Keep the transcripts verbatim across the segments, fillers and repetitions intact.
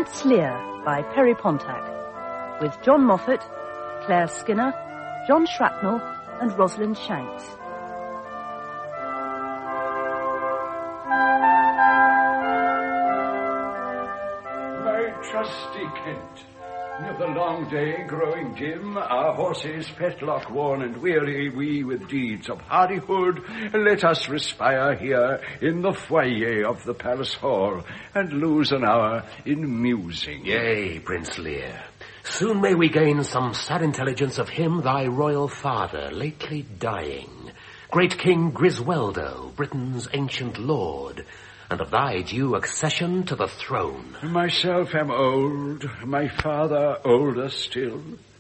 Prince Lear by Perry Pontac, with John Moffat, Claire Skinner, John Shrapnel and Rosalind Shanks. My trusty Kent, of the long day growing dim, our horses fetlock worn and weary, we with deeds of hardihood, let us respire here in the foyer of the palace hall, and lose an hour in musing. Yea, Prince Lear, soon may we gain some sad intelligence of him, thy royal father, lately dying, great King Grisweldo, Britain's ancient lord, and of thy due accession to the throne. Myself am old, my father older still.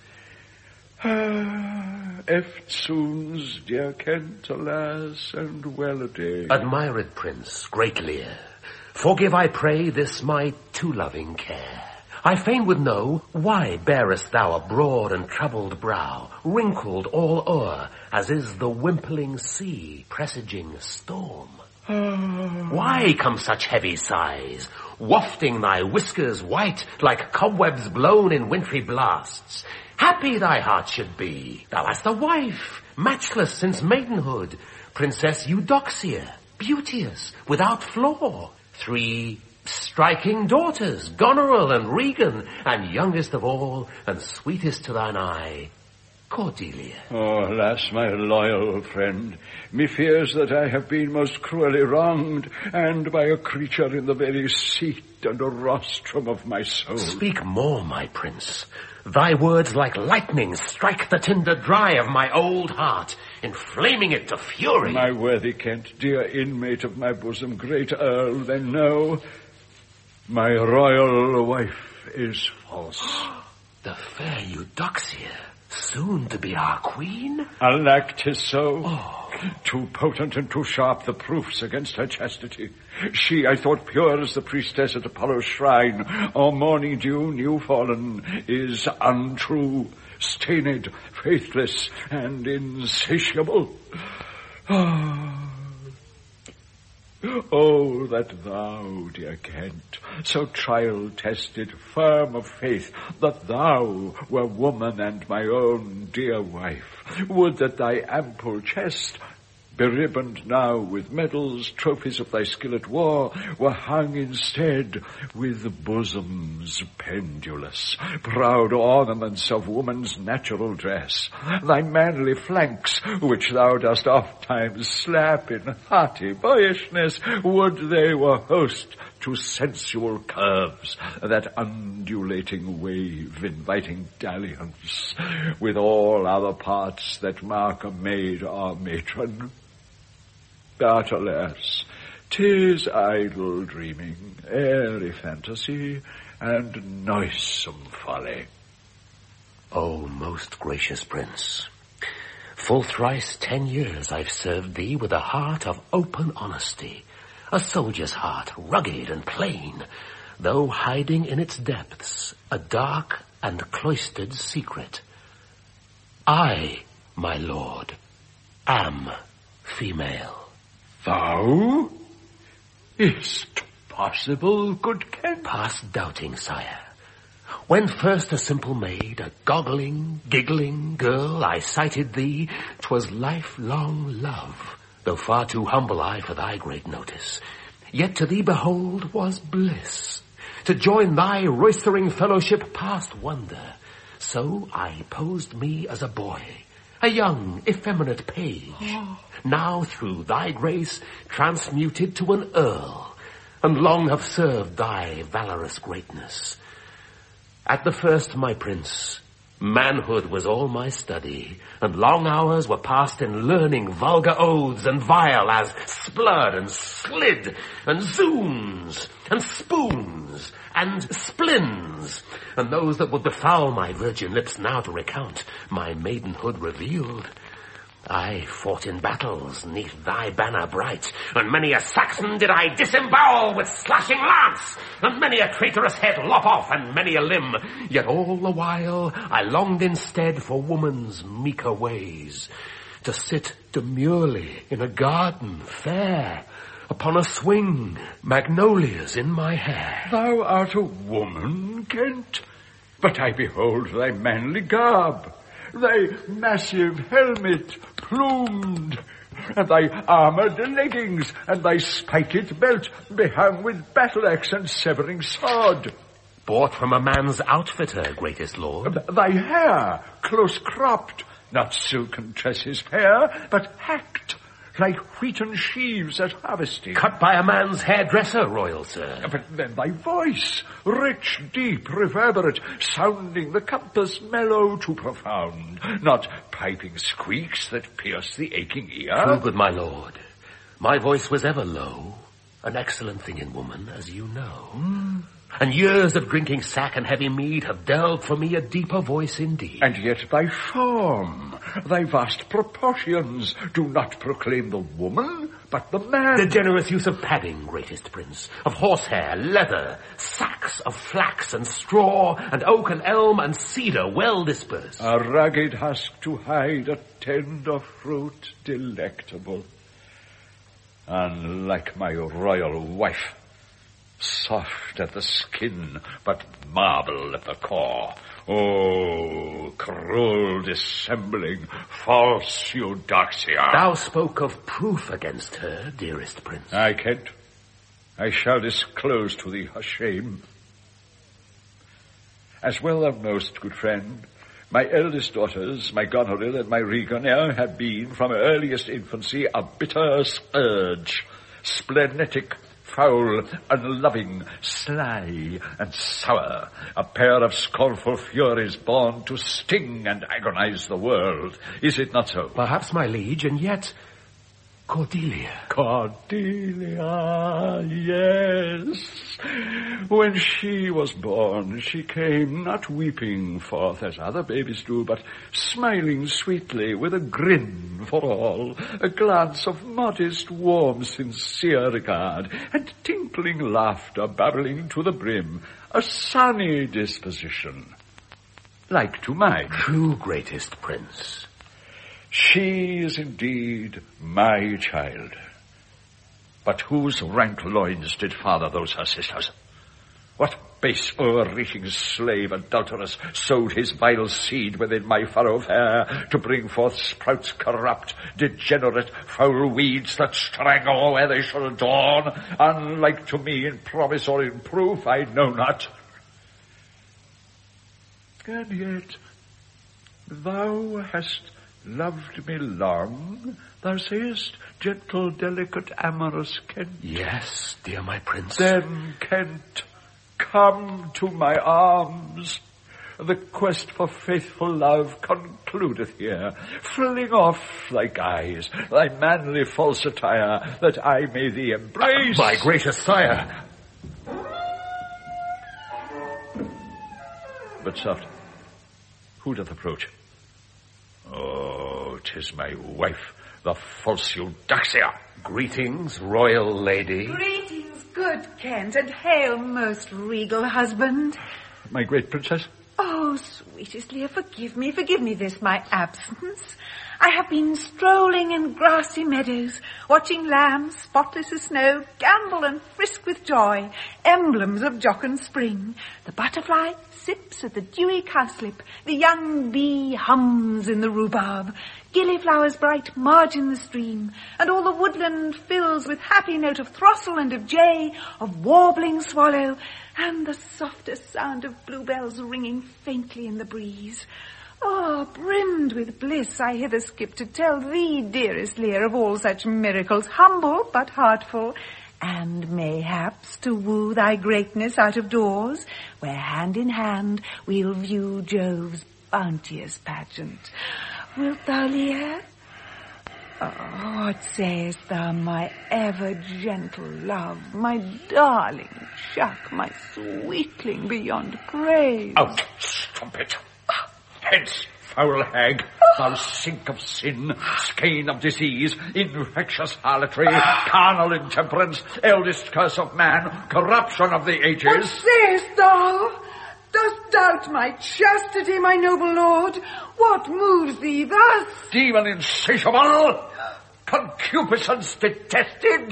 Ah, eftsoons, dear Kent, alas, and well-a-day. Admired Prince, great Lear, forgive, I pray, this my too loving care. I fain would know, why bearest thou a broad and troubled brow, wrinkled all o'er, as is the wimpling sea presaging a storm? Why come such heavy sighs, wafting thy whiskers white like cobwebs blown in wintry blasts? Happy thy heart should be, thou hast a wife, matchless since maidenhood, Princess Eudoxia, beauteous, without flaw, three striking daughters, Goneril and Regan, and youngest of all, and sweetest to thine eye, Cordelia. Oh, alas, my loyal friend, me fears that I have been most cruelly wronged, and by a creature in the very seat and rostrum of my soul. Speak more, my prince. Thy words like lightning strike the tinder dry of my old heart, inflaming it to fury. My worthy Kent, dear inmate of my bosom, great earl, then know, my royal wife is false. The fair Eudoxia, soon to be our queen? Alack, 'tis so. Oh. Too potent and too sharp the proofs against her chastity. She, I thought, pure as the priestess at Apollo's shrine, or morning dew new fallen, is untrue, stained, faithless, and insatiable. Oh, that thou, dear Kent, so trial-tested, firm of faith, that thou were woman and my own dear wife, would that thy ample chest, beribboned now with medals, trophies of thy skill at war, were hung instead with bosoms pendulous, proud ornaments of woman's natural dress. Thy manly flanks, which thou dost oft times slap in hearty boyishness, would they were host to sensual curves, that undulating wave inviting dalliance with all other parts that mark a maid or matron. But alas, 'tis idle dreaming, airy fantasy, and noisome folly. O most gracious prince, full thrice ten years I've served thee with a heart of open honesty, a soldier's heart, rugged and plain, though hiding in its depths a dark and cloistered secret. I, my lord, am female. Thou? Is't possible, good Kent? Past doubting, sire. When first a simple maid, a goggling, giggling girl, I sighted thee, 'twas lifelong love, though far too humble I for thy great notice. Yet to thee behold was bliss, to join thy roistering fellowship past wonder. So I posed me as a boy, a young, effeminate page, oh. Now through thy grace transmuted to an earl, and long have served thy valorous greatness. At the first, my prince, manhood was all my study, and long hours were passed in learning vulgar oaths and vile as splud and slid and zooms and spoons and splins, and those that would befoul my virgin lips now to recount, my maidenhood revealed. I fought in battles neath thy banner bright, and many a Saxon did I disembowel with slashing lance, and many a traitorous head lop off, and many a limb. Yet all the while I longed instead for woman's meeker ways, to sit demurely in a garden fair, upon a swing, magnolias in my hair. Thou art a woman, Kent, but I behold thy manly garb, thy massive helmet plumed, and thy armoured leggings, and thy spiked belt behung with battle-axe and severing sword. Bought from a man's outfitter, greatest lord. Thy hair close-cropped, not silken tresses fair, but hacked, like wheaten sheaves at harvesting. Cut by a man's hairdresser, royal sir. But then thy voice, rich, deep, reverberate, sounding the compass mellow to profound, not piping squeaks that pierce the aching ear. True, good my lord. My voice was ever low, an excellent thing in woman, as you know. Mm. And years of drinking sack and heavy mead have delved for me a deeper voice indeed. And yet thy form, thy vast proportions do not proclaim the woman, but the man. The generous use of padding, greatest prince, of horsehair, leather, sacks of flax and straw, and oak and elm and cedar well dispersed. A rugged husk to hide a tender fruit delectable. And like my royal wife, soft at the skin, but marble at the core. Oh, cruel dissembling, false Eudoxia. Thou spoke of proof against her, dearest prince. I can't. I shall disclose to thee her shame. As well thou knowest, good friend, my eldest daughters, my Goneril and my Regonier, have been, from earliest infancy, a bitter scourge, splenetic, foul, unloving, sly, and sour, a pair of scornful furies born to sting and agonize the world. Is it not so? Perhaps, my liege, and yet Cordelia. Cordelia, yes. When she was born, she came not weeping forth as other babies do, but smiling sweetly with a grin for all, a glance of modest, warm, sincere regard, and tinkling laughter bubbling to the brim, a sunny disposition, like to mine. True, greatest prince. She is indeed my child. But whose rank loins did father those her sisters? What base o'er-reaching slave adulterous sowed his vile seed within my furrow fair to bring forth sprouts corrupt, degenerate, foul weeds that strangle where they should adorn, unlike to me in promise or in proof, I know not. And yet, thou hast loved me long, thou sayest, gentle, delicate, amorous Kent. Yes, dear my prince. Then, Kent, come to my arms. The quest for faithful love concludeth here. Fling off thy guise, thy manly false attire, that I may thee embrace. Uh, my gracious sire. But soft, who doth approach? Oh, 'tis my wife, the false Eudoxia. Greetings, royal lady. Greetings, good Kent, and hail, most regal husband. My great princess? Oh, sweetest Lear, forgive me, forgive me this, my absence. I have been strolling in grassy meadows, watching lambs, spotless as snow, gambol and frisk with joy, emblems of jocund spring. The butterfly sips at the dewy cowslip, the young bee hums in the rhubarb, gillyflowers bright margin the stream, and all the woodland fills with happy note of throstle and of jay, of warbling swallow, and the softest sound of bluebells ringing faintly in the breeze. Oh, brimmed with bliss, I hither skip to tell thee, dearest Lear, of all such miracles, humble but heartful, and mayhaps to woo thy greatness out of doors, where hand in hand we'll view Jove's bounteous pageant. Wilt thou, Lear? Oh, what sayest thou, my ever-gentle love, my darling chuck, my sweetling beyond praise? Out, strumpet! Hence, foul hag, thou sink of sin, skein of disease, infectious harlotry, carnal intemperance, eldest curse of man, corruption of the ages. What sayest thou? Dost doubt my chastity, my noble lord? What moves thee thus? Demon insatiable, concupiscence detested,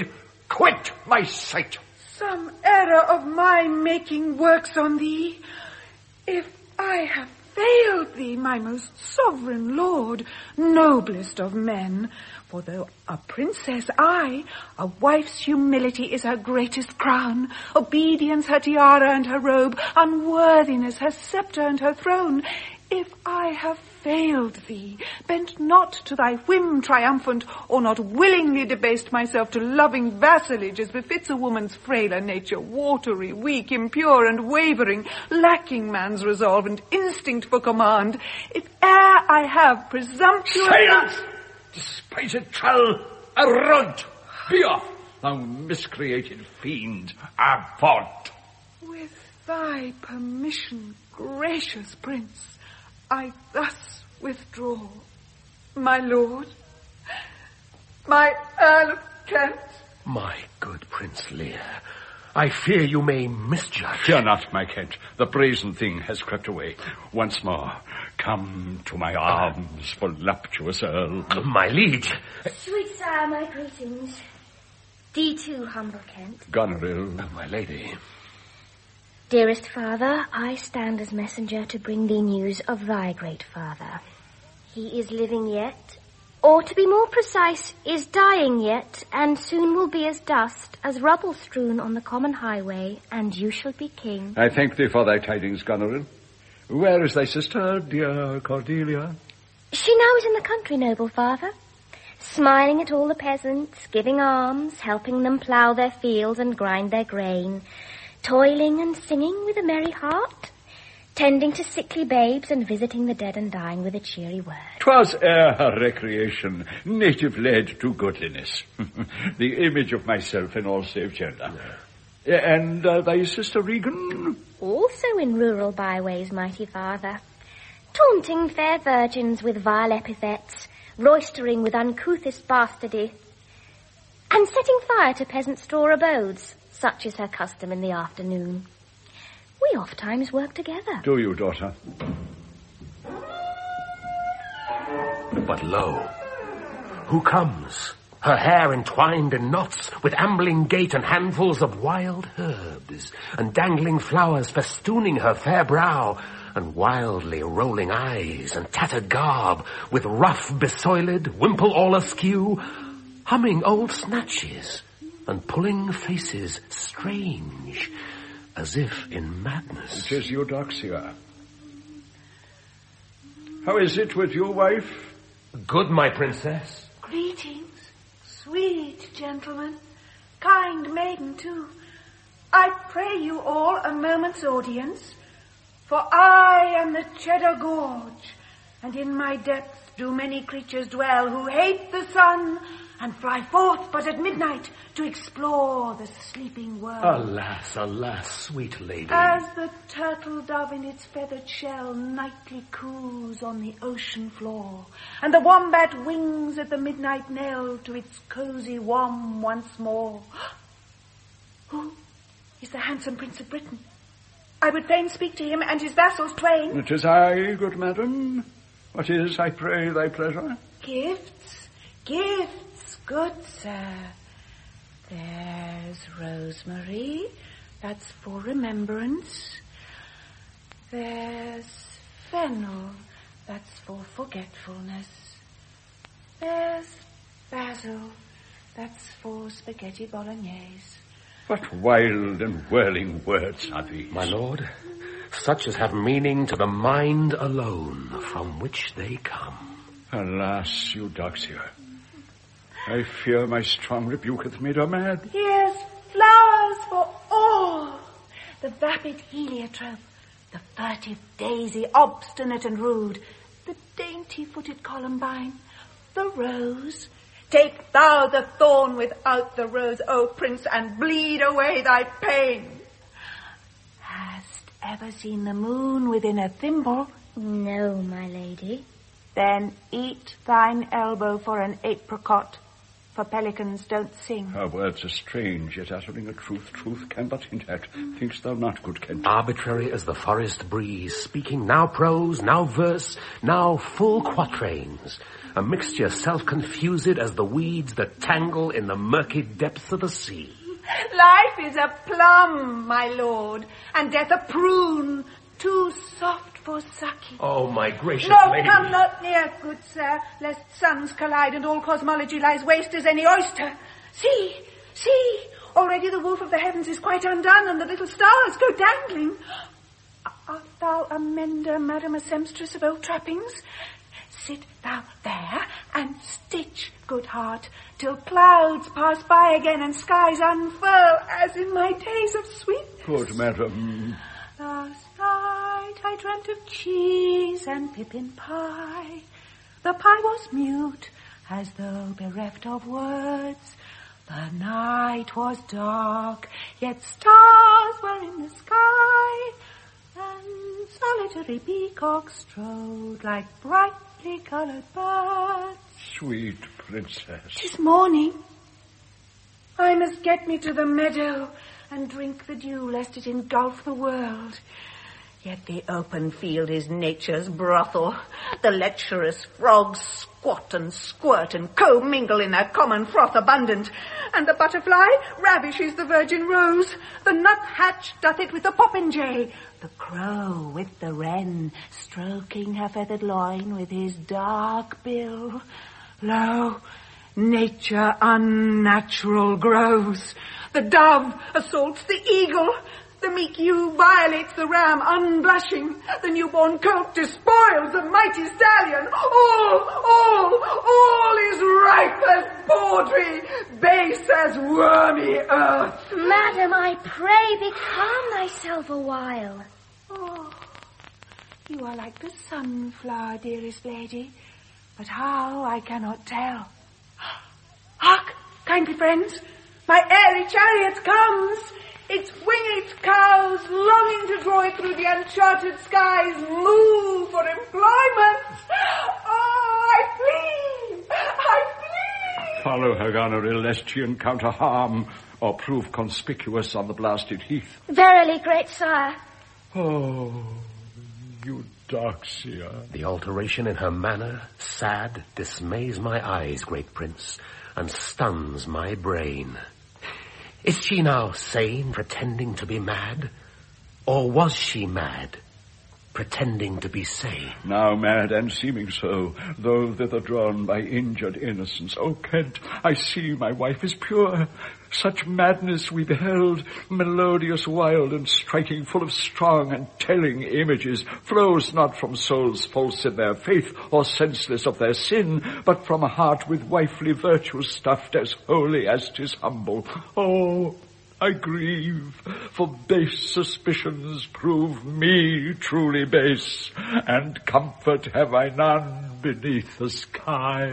Quit my sight! Some error of my making works on thee. If I have failed thee, my most sovereign lord, noblest of men, for though a princess I, a wife's humility is her greatest crown, obedience her tiara and her robe, unworthiness her sceptre and her throne. If I have failed thee, bent not to thy whim triumphant, or not willingly debased myself to loving vassalage as befits a woman's frailer nature, watery, weak, impure, and wavering, lacking man's resolve and instinct for command, if e'er I have presumptuous... Silence! Despised trull! Arunt! Be off, thou miscreated fiend! Avaunt! With thy permission, gracious prince, I thus withdraw, my lord, my Earl of Kent. My good Prince Lear, I fear you may misjudge. Fear not, my Kent. The brazen thing has crept away. Once more, come to my arms, voluptuous Earl. My liege. Sweet sire, my greetings. Thee too, humble Kent. Goneril. My lady. Dearest father, I stand as messenger to bring thee news of thy great father. He is living yet, or to be more precise, is dying yet, and soon will be as dust, as rubble strewn on the common highway, and you shall be king. I thank thee for thy tidings, Goneril. Where is thy sister, dear Cordelia? She now is in the country, noble father, smiling at all the peasants, giving alms, helping them plough their fields and grind their grain, toiling and singing with a merry heart, tending to sickly babes and visiting the dead and dying with a cheery word. 'Twas e'er her recreation, native led to goodliness. The image of myself in all save gender. Yeah. And uh, thy sister Regan? Also in rural byways, mighty father, taunting fair virgins with vile epithets, roistering with uncouthest bastardy, and setting fire to peasant straw abodes. Such is her custom in the afternoon. We oft times work together. Do you, daughter? But lo, who comes? Her hair entwined in knots, with ambling gait and handfuls of wild herbs, and dangling flowers festooning her fair brow, and wildly rolling eyes and tattered garb, with ruff besoiled, wimple all askew, humming old snatches, and pulling faces strange, as if in madness. It is Eudoxia. How is it with you, wife? Good, my princess. Greetings, sweet gentlemen, kind maiden too. I pray you all a moment's audience, for I am the Cheddar Gorge, and in my depths do many creatures dwell who hate the sun and fly forth but at midnight to explore the sleeping world. Alas, alas, sweet lady. As the turtle dove in its feathered shell nightly coos on the ocean floor, and the wombat wings at the midnight knell to its cosy wom once more. Who is the handsome Prince of Britain? I would fain speak to him and his vassals twain. It is I, good madam. What is, I pray, thy pleasure? Gifts, gifts, good sir. There's rosemary, that's for remembrance. There's fennel, that's for forgetfulness. There's basil, that's for spaghetti bolognese. What wild and whirling words are these? My lord, such as have meaning to the mind alone, from which they come. Alas, Eudoxia, I fear my strong rebuke hath made her mad. Here's flowers for all. The vapid heliotrope, the furtive daisy, obstinate and rude, the dainty-footed columbine, the rose. Take thou the thorn without the rose, O prince, and bleed away thy pain. Hast ever seen the moon within a thimble? No, my lady. Then eat thine elbow for an apricot. for pelicans don't sing. Her words are strange, yet uttering a truth truth can but hint at. Thinkst thou not, good Kent? Arbitrary as the forest breeze, speaking now prose, now verse, now full quatrains. A mixture self-confused as the weeds that tangle in the murky depths of the sea. Life is a plum, my lord, and death a prune, too soft for sucking. Oh, my gracious no, lady. come not near, good sir, lest suns collide and all cosmology lies waste as any oyster. See, see, already the woof of the heavens is quite undone, and the little stars go dangling. Art thou a mender, madam, a sempstress of old trappings? Sit thou there and stitch, good heart, till clouds pass by again and skies unfurl, as in my days of sweetness. Good madam. Last night I dreamt of cheese and pippin pie. The pie was mute, as though bereft of words. The night was dark, yet stars were in the sky, and solitary peacocks strode like brightly coloured birds. Sweet princess. 'Tis morning. I must get me to the meadow and drink the dew, lest it engulf the world. Yet the open field is nature's brothel. The lecherous frogs squat and squirt and co-mingle in their common froth abundant. And the butterfly ravishes the virgin rose. The nuthatch doth it with the popinjay. The crow with the wren, stroking her feathered loin with his dark bill. Lo, nature unnatural grows. The dove assaults the eagle. The meek ewe violates the ram unblushing. The newborn colt despoils the mighty stallion. All, all, all is ripe as bawdry, base as wormy earth. Madam, I pray thee calm thyself a while. Oh, you are like the sunflower, dearest lady, but how I cannot tell. Hark, kindly friends, my airy chariot comes. Its winged cows, longing to draw it through the uncharted skies, move for employment. Oh, I flee! I flee! Follow her, Goneril, lest she encounter harm or prove conspicuous on the blasted heath. Verily, great sire. Oh, you dark seer. The alteration in her manner, sad, dismays my eyes, great prince, and stuns my brain. Is she now sane, pretending to be mad? Or was she mad, pretending to be sane? Now mad and seeming so, though thither drawn by injured innocence. O Kent, I see my wife is pure. Such madness we beheld, melodious, wild, and striking, full of strong and telling images, flows not from souls false in their faith or senseless of their sin, but from a heart with wifely virtue stuffed, as holy as 'tis humble. Oh, I grieve, for base suspicions prove me truly base, and comfort have I none beneath the sky.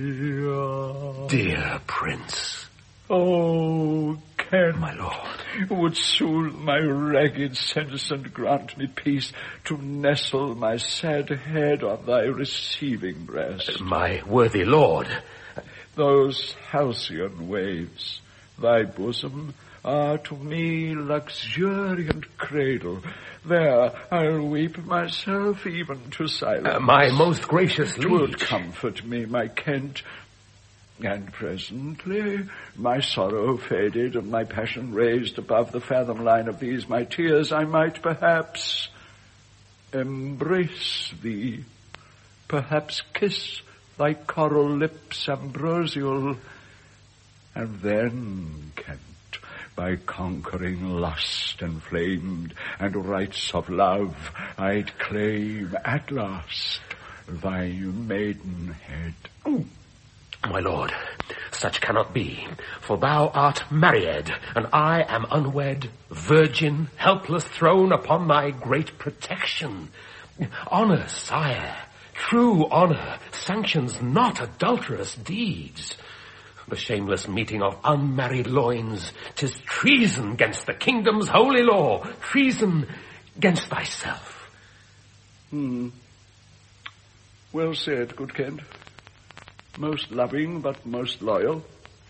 Dear prince. Oh, Kent, my lord, would soothe my ragged sense and grant me peace to nestle my sad head on thy receiving breast. My worthy lord. Those halcyon waves, thy bosom, are to me luxuriant cradle. There I'll weep myself even to silence. Uh, my most gracious liege. 'Twould comfort me, my Kent. And presently, my sorrow faded and my passion raised above the fathom line of these my tears, I might perhaps embrace thee, perhaps kiss thy coral lips ambrosial, and then, Kent, by conquering lust enflamed and rites of love, I'd claim at last thy maidenhead. Ooh. My lord, such cannot be, for thou art married, and I am unwed, virgin, helpless, thrown upon thy great protection. Honour, sire, true honour, sanctions not adulterous deeds. The shameless meeting of unmarried loins, 'tis treason against the kingdom's holy law, treason against thyself. Hmm. Well said, good Kent. Most loving, but most loyal.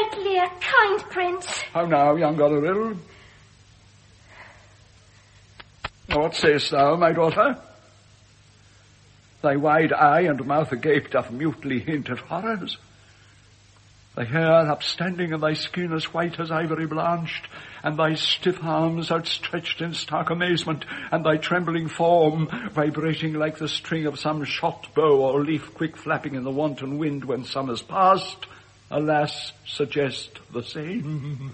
Right, Lear, kind prince. How now, young Goneril? What sayest thou, my daughter? Thy wide eye and mouth agape doth mutely hint at horrors. Thy hair upstanding and thy skin as white as ivory blanched, and thy stiff arms outstretched in stark amazement, and thy trembling form vibrating like the string of some shot bow or leaf quick flapping in the wanton wind when summer's past, alas, suggest the same.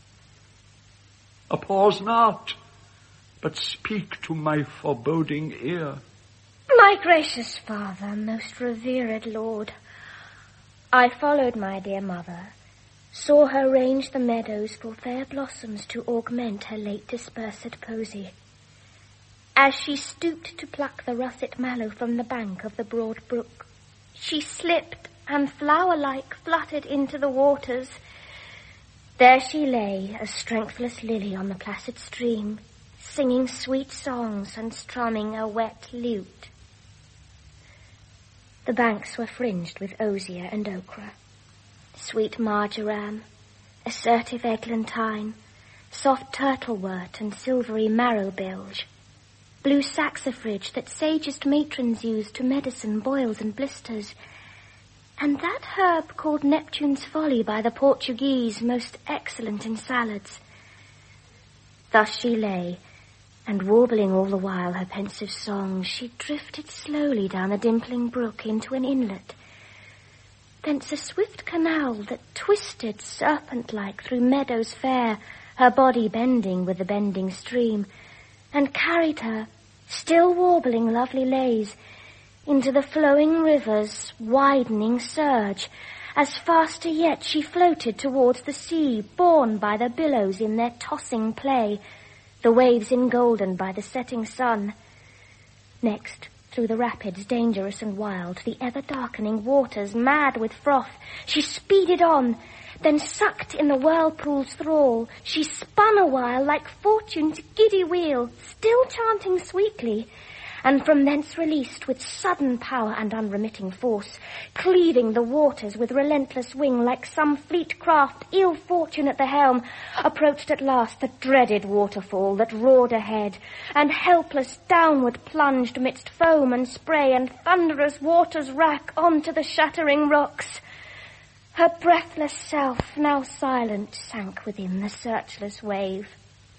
A pause not, but speak to my foreboding ear. My gracious father, most revered lord, I followed my dear mother, saw her range the meadows for fair blossoms to augment her late dispersed posy. As she stooped to pluck the russet mallow from the bank of the broad brook, she slipped and flower-like fluttered into the waters. There she lay, a strengthless lily on the placid stream, singing sweet songs and strumming a wet lute. The banks were fringed with osier and ochre, sweet marjoram, assertive eglantine, soft turtlewort and silvery marrow-bilge, blue saxifrage that sagest matrons use to medicine boils and blisters, and that herb called Neptune's folly by the Portuguese, most excellent in salads. Thus she lay, and warbling all the while her pensive song, she drifted slowly down the dimpling brook into an inlet. Thence a swift canal that twisted serpent-like through meadows fair, her body bending with the bending stream, and carried her, still warbling lovely lays, into the flowing river's widening surge. As faster yet she floated towards the sea, borne by the billows in their tossing play, the waves engoldened by the setting sun. Next, through the rapids, dangerous and wild, the ever-darkening waters, mad with froth, she speeded on, then sucked in the whirlpool's thrall, she spun a while like fortune's giddy wheel, still chanting sweetly, and from thence released with sudden power and unremitting force, cleaving the waters with relentless wing like some fleet craft, ill fortune at the helm, approached at last the dreaded waterfall that roared ahead, and helpless downward plunged midst foam and spray and thunderous waters wrack on to the shattering rocks. Her breathless self, now silent, sank within the searchless wave.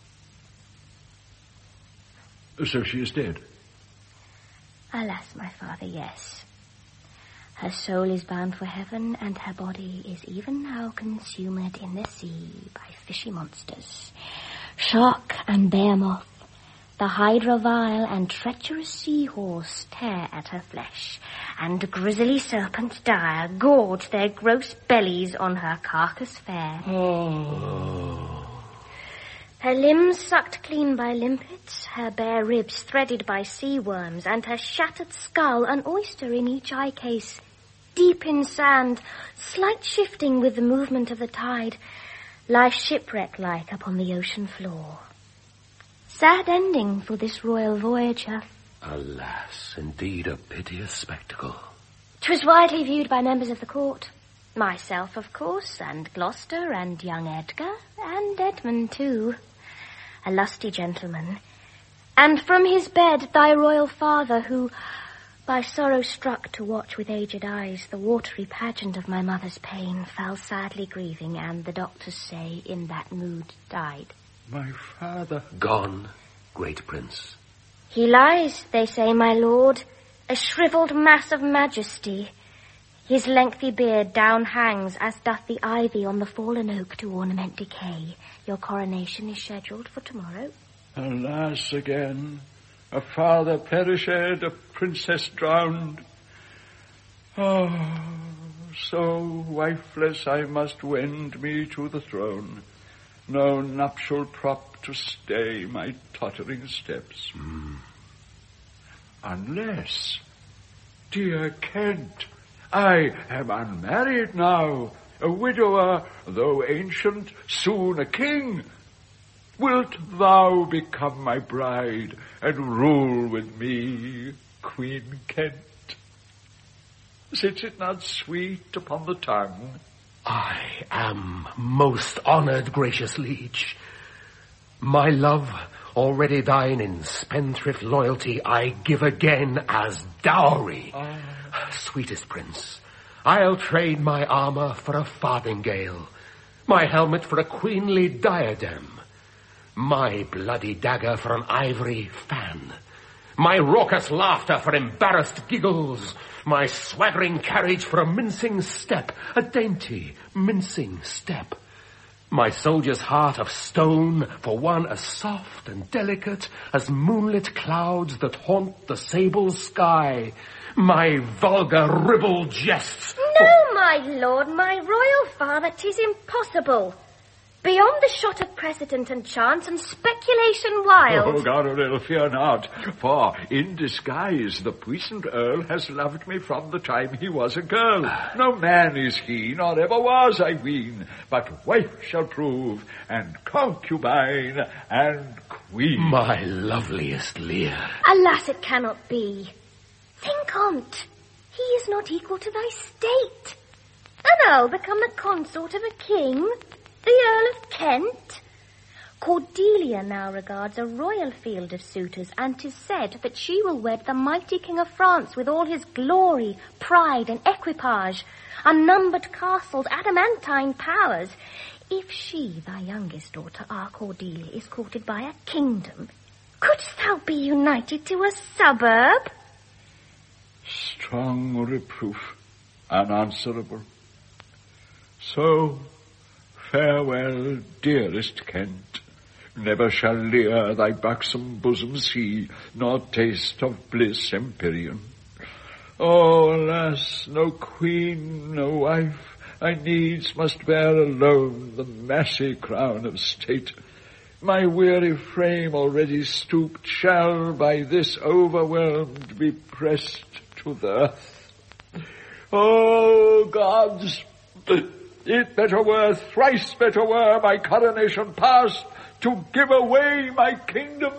So she is dead? Alas, my father, yes. Her soul is bound for heaven, and her body is even now consumed in the sea by fishy monsters. Shark and behemoth, the hydra vile and treacherous seahorse tear at her flesh, and grisly serpent dire gorge their gross bellies on her carcass fair. Oh. Her limbs sucked clean by limpets, her bare ribs threaded by sea worms, and her shattered skull an oyster in each eye case, deep in sand, slight shifting with the movement of the tide, lie shipwreck-like upon the ocean floor. Sad ending for this royal voyager. Alas, indeed a piteous spectacle. 'Twas widely viewed by members of the court. Myself, of course, and Gloucester, and young Edgar, and Edmund, too. A lusty gentleman. And from his bed thy royal father, who, by sorrow struck to watch with aged eyes the watery pageant of my mother's pain, fell sadly grieving, and the doctors say in that mood died. My father? Gone, great prince. He lies, they say, my lord, a shriveled mass of majesty. His lengthy beard down hangs, as doth the ivy on the fallen oak to ornament decay. Your coronation is scheduled for tomorrow. Alas, again, a father perished, a princess drowned. Oh, so wifeless I must wend me to the throne. No nuptial prop to stay my tottering steps. Mm. Unless, dear Kent, I am unmarried now, a widower, though ancient, soon a king. Wilt thou become my bride and rule with me, Queen Kent? Sits it not sweet upon the tongue? I am most honoured, gracious liege. My love, already thine in spendthrift loyalty, I give again as dowry. Oh. Sweetest prince, I'll trade my armour for a farthingale, my helmet for a queenly diadem, my bloody dagger for an ivory fan, my raucous laughter for embarrassed giggles, my swaggering carriage for a mincing step, a dainty, mincing step. My soldier's heart of stone for one as soft and delicate as moonlit clouds that haunt the sable sky. My vulgar ribald jests. No, my lord, my royal father, 'tis impossible. Beyond the shot of precedent and chance and speculation wild. Oh, Goneril, fear not, for in disguise the puissant earl has loved me from the time he was a girl. No man is he, nor ever was, I ween, but wife shall prove, and concubine, and queen. My loveliest Lear. Alas, it cannot be. Think on't, he is not equal to thy state. An earl become the consort of a king, the Earl of Kent. Cordelia now regards a royal field of suitors, and 'tis said that she will wed the mighty King of France with all his glory, pride, and equipage, unnumbered castles, adamantine powers. If she, thy youngest daughter, our Cordelia, is courted by a kingdom, couldst thou be united to a suburb? Strong reproof, unanswerable. So, farewell, dearest Kent. Never shall Lear thy buxom bosom see, nor taste of bliss empyrean. Oh, alas, no queen, no wife, I needs must bear alone the massy crown of state. My weary frame already stooped shall by this overwhelmed be pressed to the earth. Oh, gods! It better were, thrice better were, my coronation past, to give away my kingdom.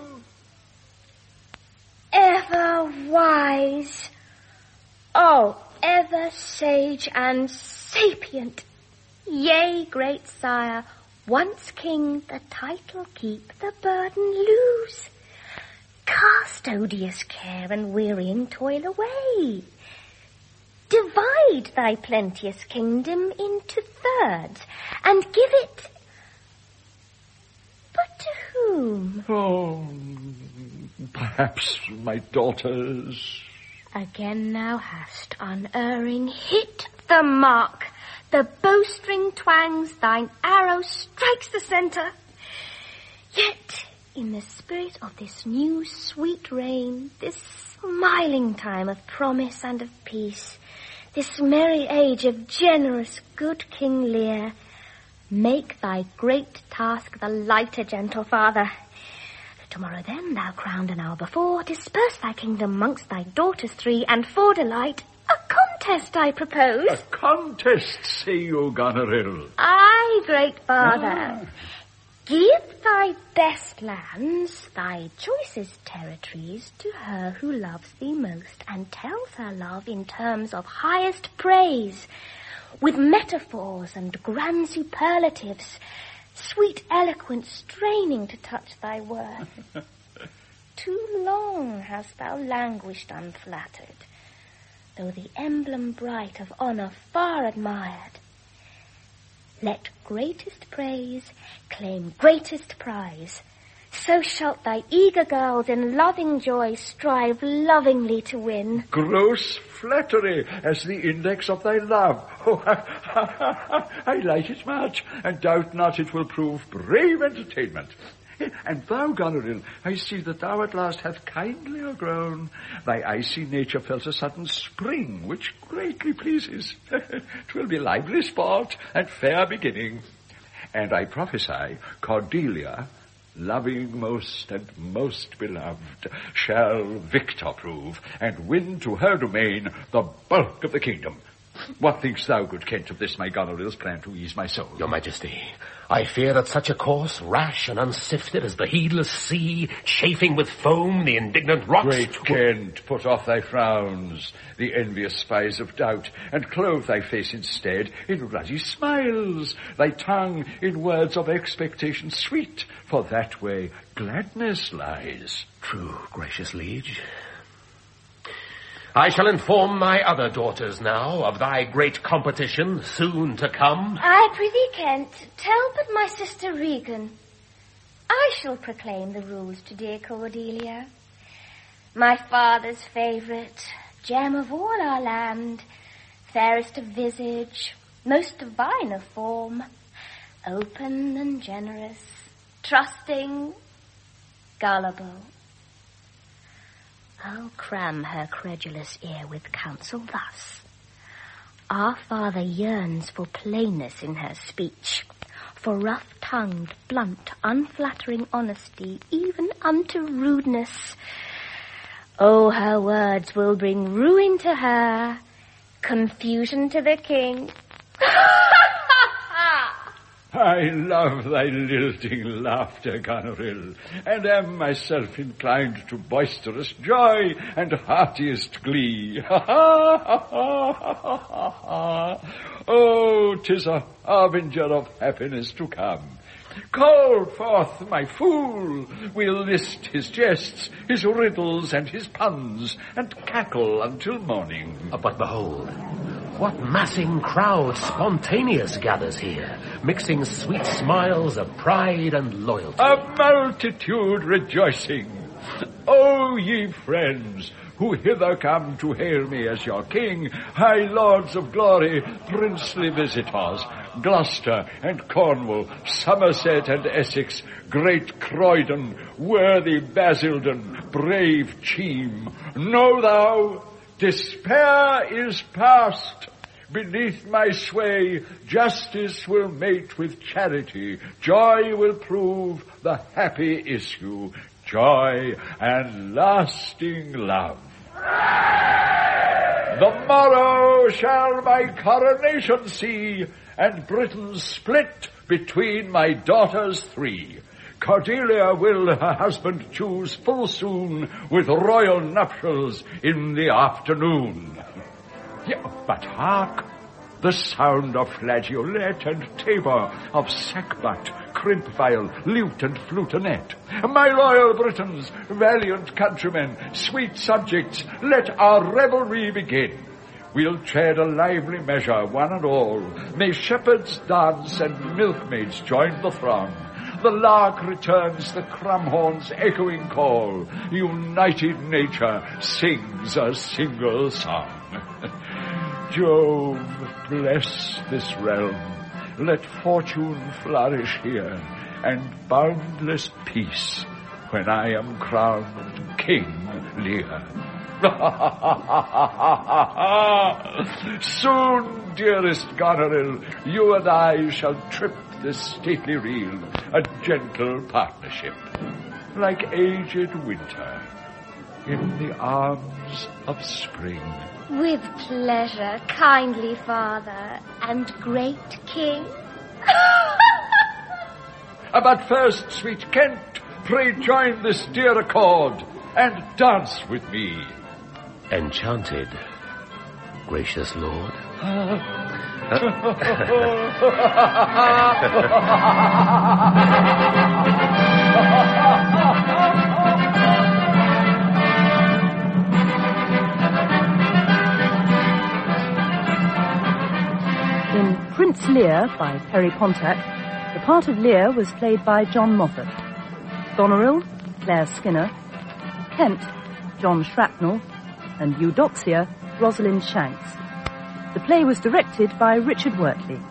Ever wise, oh, ever sage and sapient, yea, great sire, once king, the title keep, the burden lose. Cast odious care and wearying toil away. Divide thy plenteous kingdom into thirds, and give it... But to whom? Oh, perhaps my daughters. Again thou hast, unerring, hit the mark. The bowstring twangs, thine arrow strikes the centre. Yet, in the spirit of this new sweet reign, this smiling time of promise and of peace, this merry age of generous good King Lear, make thy great task the lighter, gentle father. Tomorrow then, thou crowned an hour before, disperse thy kingdom amongst thy daughters three, and for delight, a contest I propose. A contest, say you, Goneril? Aye, great father. Ah. Give thy best lands, thy choicest territories, to her who loves thee most, and tells her love in terms of highest praise, with metaphors and grand superlatives, sweet eloquence straining to touch thy worth. Too long hast thou languished unflattered, though the emblem bright of honour far admired. Let greatest praise claim greatest prize. So shalt thy eager girls in loving joy strive lovingly to win. Gross flattery as the index of thy love. Oh, I like it much, and doubt not it will prove brave entertainment. And thou, Goneril, I see that thou at last hast kindlier grown. Thy icy nature felt a sudden spring, which greatly pleases. 'Twill be lively sport and fair beginning. And I prophesy, Cordelia, loving most and most beloved, shall victor prove, and win to her domain the bulk of the kingdom. What thinkst thou, good Kent, of this my Goneril's plan to ease my soul? Your Majesty, I fear that such a course, rash and unsifted as the heedless sea, chafing with foam the indignant rocks... Great Kent, put off thy frowns, the envious spies of doubt, and clothe thy face instead in ruddy smiles, thy tongue in words of expectation sweet, for that way gladness lies. True, gracious liege. I shall inform my other daughters now of thy great competition soon to come. I prithee, Kent, tell but my sister Regan. I shall proclaim the rules to dear Cordelia. My father's favourite, gem of all our land, fairest of visage, most divine of form, open and generous, trusting, gullible. I'll cram her credulous ear with counsel thus. Our father yearns for plainness in her speech, for rough-tongued, blunt, unflattering honesty, even unto rudeness. Oh, her words will bring ruin to her, confusion to the king. I love thy lilting laughter, Goneril, and am myself inclined to boisterous joy and heartiest glee. Ha ha ha ha ha ha ha. Oh, 'tis a harbinger of happiness to come. Call forth my fool, we'll list his jests, his riddles and his puns, and cackle until morning. Uh, but behold, what massing crowd spontaneous gathers here, mixing sweet smiles of pride and loyalty. A multitude rejoicing. O ye friends, who hither come to hail me as your king, high lords of glory, princely visitors, Gloucester and Cornwall, Somerset and Essex, great Croydon, worthy Basildon, brave Cheam, know thou, despair is past. Beneath my sway, justice will mate with charity. Joy will prove the happy issue. Joy and lasting love. The morrow shall my coronation see, and Britain split between my daughters three. Cordelia will her husband choose full soon, with royal nuptials in the afternoon. Yeah, but hark, the sound of flageolet and tabor, of sackbut, crimp viol, lute and flutonet. My loyal Britons, valiant countrymen, sweet subjects, let our revelry begin. We'll tread a lively measure, one and all. May shepherds dance and milkmaids join the throng. The lark returns the crumhorn's echoing call. United nature sings a single song. Jove, bless this realm. Let fortune flourish here, and boundless peace when I am crowned King Lear. Soon, dearest Goneril, you and I shall trip this stately reel, a gentle partnership, like aged winter in the arms of spring. With pleasure, kindly father and great king. But first, sweet Kent, pray join this dear accord and dance with me. Enchanted, gracious lord. In Prince Lear by Perry Pontac, the part of Lear was played by John Moffat. Goneril, Claire Skinner. Kent, John Shrapnel. And Eudoxia, Rosalind Shanks. The play was directed by Richard Wortley.